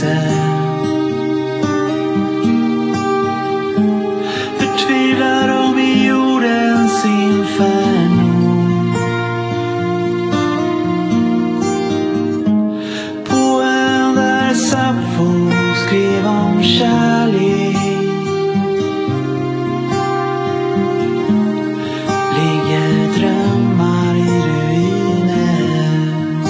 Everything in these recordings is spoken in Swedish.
rörelse. Förtvivlar de i jordens inferno. På ön där Sappho skrev om kärlek ligger drömmar i ruiner.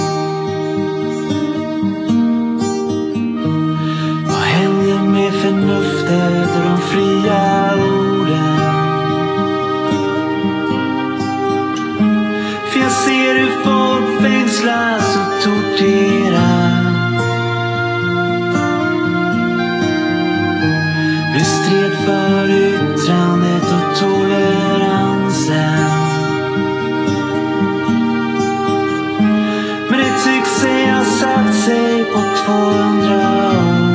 Vad händer med förnuftet och de fria orden? För jag ser hur folk fängslas och torteras. Vi stred för yttrandet och toleransen. Men det tycks ha satt sig på 200 år.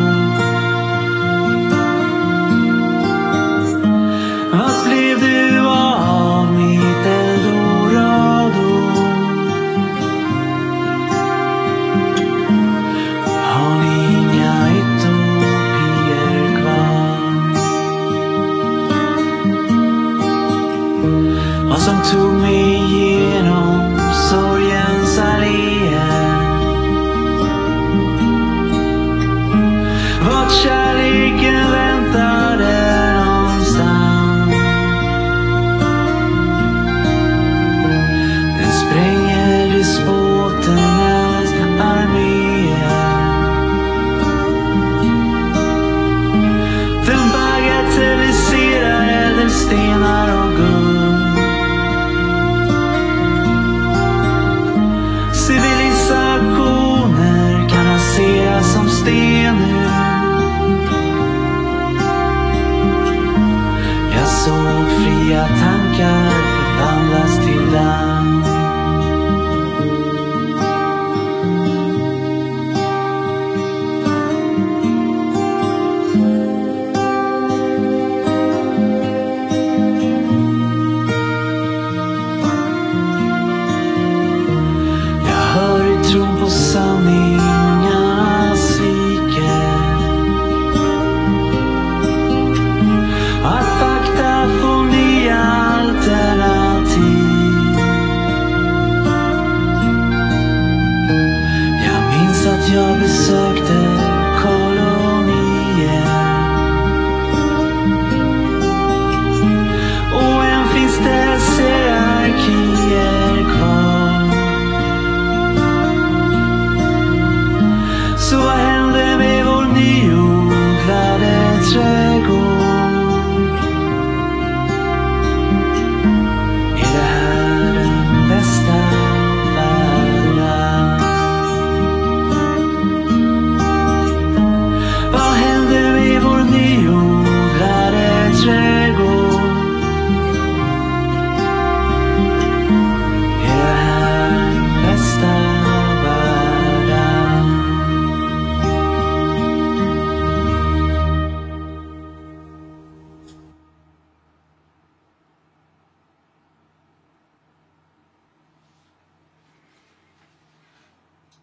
Vad blev du av mitt Eldorado? Har ni inga utopier kvar? Vad som tog mig igenom sorgens alléer. Vart kärleken väntade någonstans. Den spränger despoternas arméer. Den bagatelliserar ädelstenar och guld. Civilisationer kan raseras som stenar. Jag såg fria tankar förvandlas till damm.